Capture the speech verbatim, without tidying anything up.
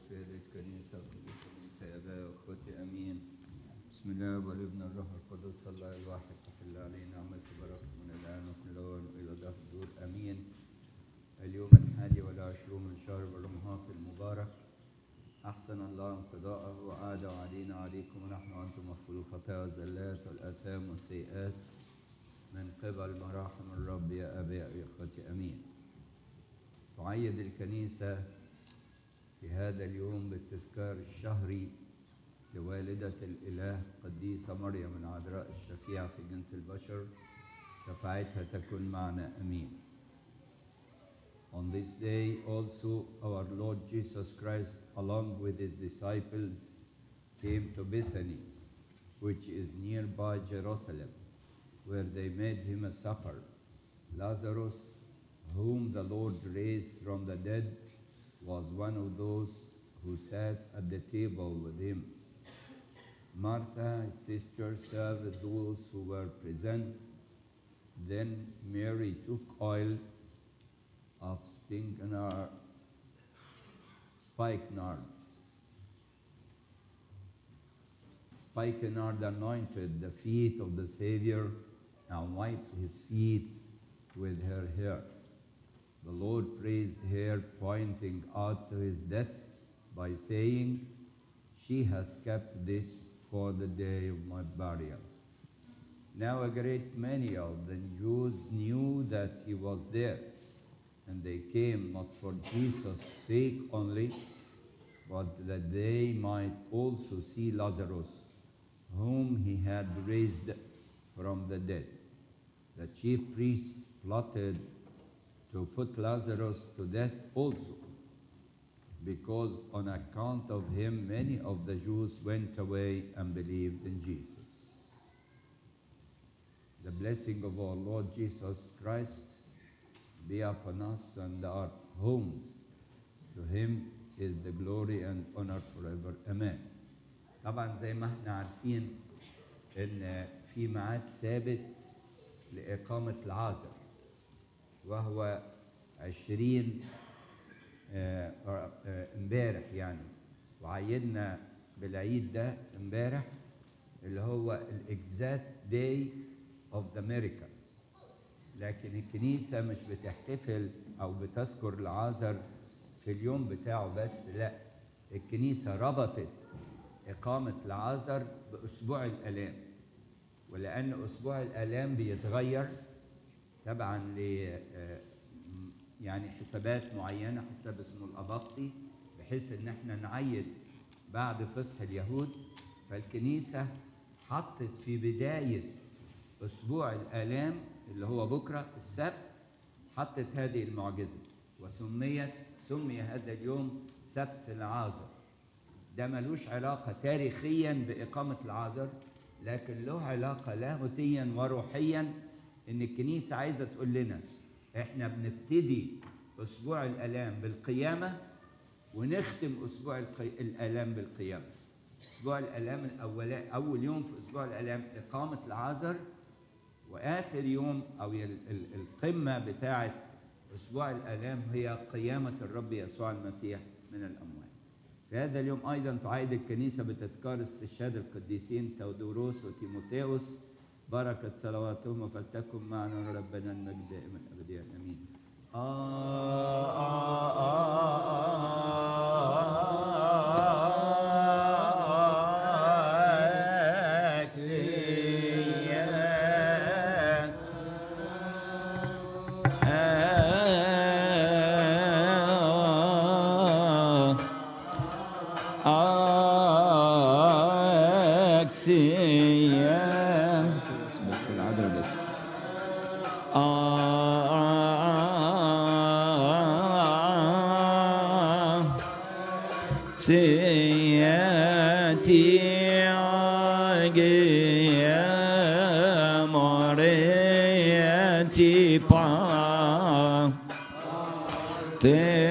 سيد الكنيسة الكنيسة يا أبا وأخوتي أمين. بسم الله والابن الروح القدس الله الواحد تحل علينا نعمة وبركة من الآن وكل يوم وإلى دهر الدور أمين. اليوم الحادي والعشرون من شهر برمهات المبارك، أحسن الله انقضاءه وعاد علينا عليكم ونحن وأنتم مغفور الخطايا والزلات والآثام والسيئات من قبل مراحم الرب يا آبائي وأخوتي أمين. تعيد الكنيسة في هذا اليوم بالتذكار الشهري لوالدة الإله قديسة مريم العذراء الشفيعة في جنس البشر، شفاعتها تكن معنا أمين. On this day also our Lord Jesus Christ along with his disciples came to Bethany, which is nearby Jerusalem, where they made him a supper. Lazarus, whom the Lord raised from the dead, was one of those who sat at the table with him. Martha, his sister, served those who were present. Then Mary took oil of spikenard, spikenard, spikenard anointed the feet of the Savior and wiped his feet with her hair. The Lord praised her, pointing out to his death by saying, "She has kept this for the day of my burial." Now a great many of the Jews knew that he was there, and they came not for Jesus' sake only, but that they might also see Lazarus, whom he had raised from the dead. The chief priests plotted to put Lazarus to death also, because on account of him many of the Jews went away and believed in Jesus. The blessing of our Lord Jesus Christ be upon us and our homes. To him is the glory and honor forever. Amen. طبعا زي ما احنا عارفين ان في ميعاد ثابت لإقامة العازر، وهو عشرين امبارح يعني، وعيدنا بالعيد ده امبارح اللي هو الاكزاكت داي اوف ذا ميراكل. لكن الكنيسة مش بتحتفل او بتذكر العازر في اليوم بتاعه بس، لا، الكنيسة ربطت إقامة العازر بأسبوع الآلام، ولأن أسبوع الآلام بيتغير طبعا ل يعني حسابات معينة، حساب اسمه الأباقي، بحيث ان احنا نعيد بعد فصح اليهود. فالكنيسة حطت في بداية أسبوع الآلام اللي هو بكرة السبت، حطت هذه المعجزة وسميت سمي هذا اليوم سبت العازر. ده ملوش علاقة تاريخيا بإقامة العازر، لكن له علاقة لاهوتيا وروحيا، ان الكنيسة عايزة تقول لنا احنا بنبتدي اسبوع الالام بالقيامة ونختم اسبوع الالام بالقيامة. اسبوع الالام الاولاني اول يوم في اسبوع الالام اقامة العازر، واخر يوم او القمة بتاعة اسبوع الالام هي قيامة الرب يسوع المسيح من الاموات. في هذا اليوم ايضا تعيد الكنيسة بتذكار استشهاد القديسين تودوروس وتيموثاوس، بركة صلواتهم فلتكن معنا ربنا المجد دائما أبديا آمين. آه آه Te